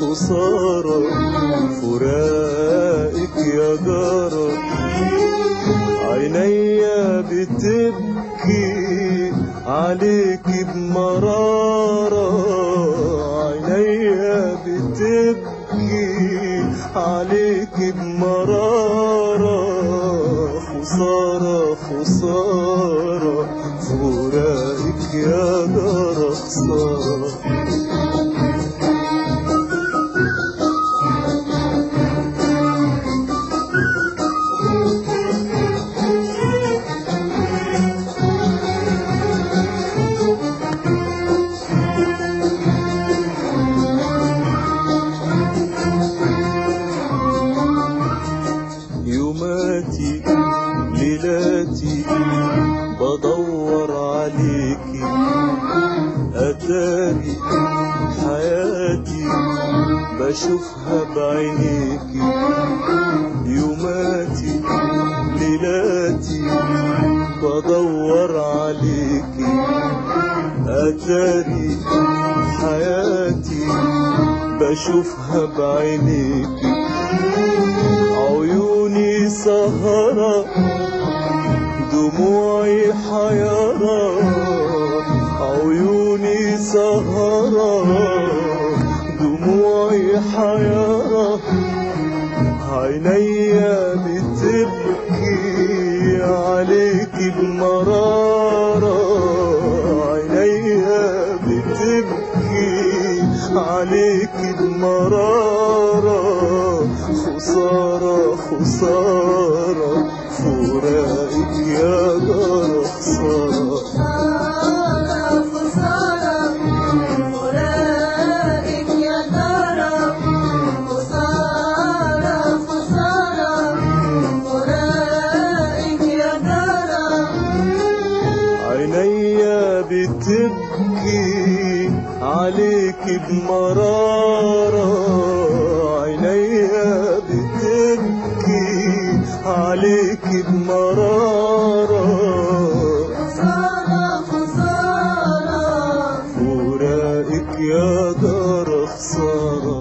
خسارة فراقك يا جارة. عينيا بتبكي عليك بمرارة، عينيا بتبكي عليك بمرارة. خسارة خسارة فراقك يا جارة خسارة. يوماتي ليلاتي بدور عليكي، أتاري حياتي بشوفها بعينيكي. يوماتي ليلاتي بدور عليكي، أتاري حياتي بشوفها بعينيكي. عيوني سهرة دموعي حيرة، عيوني سهرة دموعي حيرة. عينيا بتبكي عليك بمرارة، عينيا بتبكي عليك بمرارة. خسارة خسارة فراقك يا جارة خسارة. خسارة فراقك يا جارة. خسارة خسارة فراقك يا جارة. عينيا بتبكي عليك بمرارة، عينيا بتبكي عليك بمرارة. خسارة خسارة فراقك يا جارة خسارة.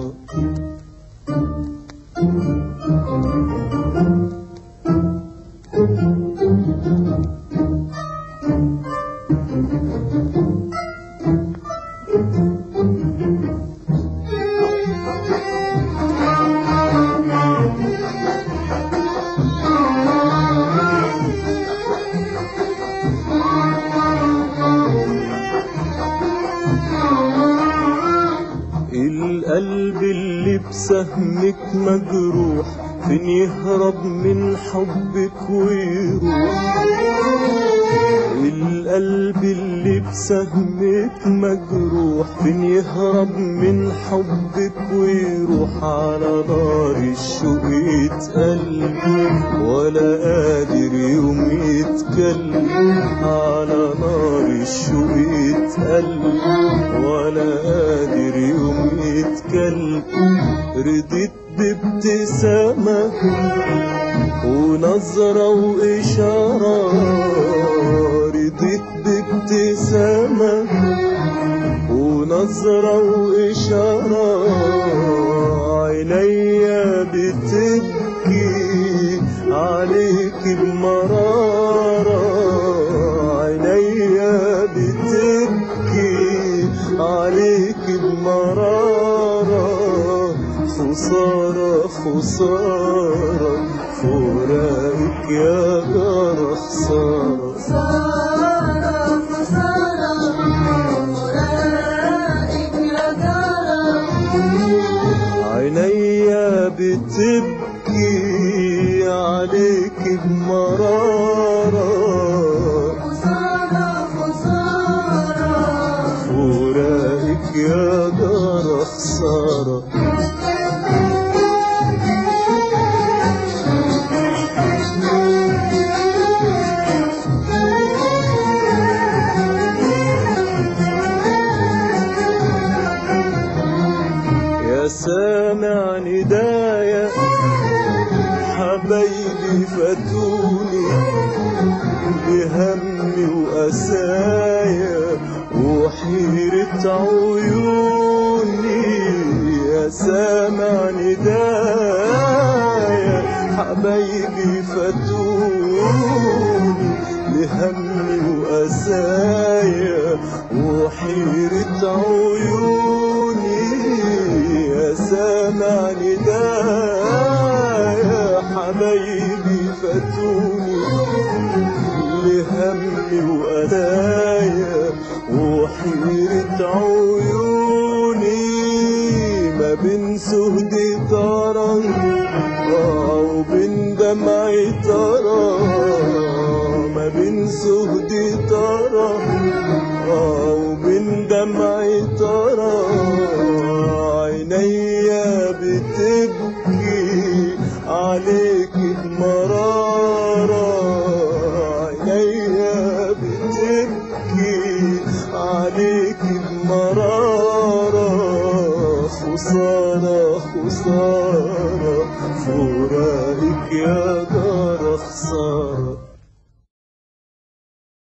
القلب اللي بسهمك مجروح فين يهرب من حبك ويروح. القلب اللي بسهمك مجروح فين يهرب من حبك ويروح. على نار الشوق يتقلب ولا قادر يوم يتكلم، على نار الشوق يتقلب ولا قادر يوم يتكلم. رضيت بابتسامة ونظرة وإشارة، رضيت بابتسامة ونظرة وإشارة. عينيا بتبكي عليك بمرارة، عينيا بتبكي عليك بمرارة. خسارة خسارة فراقك يا جارة خسارة. خسارة خسارة فراقك يا جارة. عينيا بتبكي عليك بمرارة. خسارة خسارة فراقك يا جارة خسارة. يا سامع ندايا حبايبي فاتوني بهمي وقسايا وحيرة عيوني. يا يا سامع ندايا حبايبي فاتوني لهمي وأسايا وحيرة عيوني يا سامع ندايا حبايبي فاتوني لهمي وأسايا وحيرة عيوني ما بين سهدي ترى وبين دمعي ترى ما بين سهدي ترى وبين دمعي ترى عينيا بتبكي عليك بمرارة عينيا بتبكي عليك بمرارة خسارة خسارة فراقك يا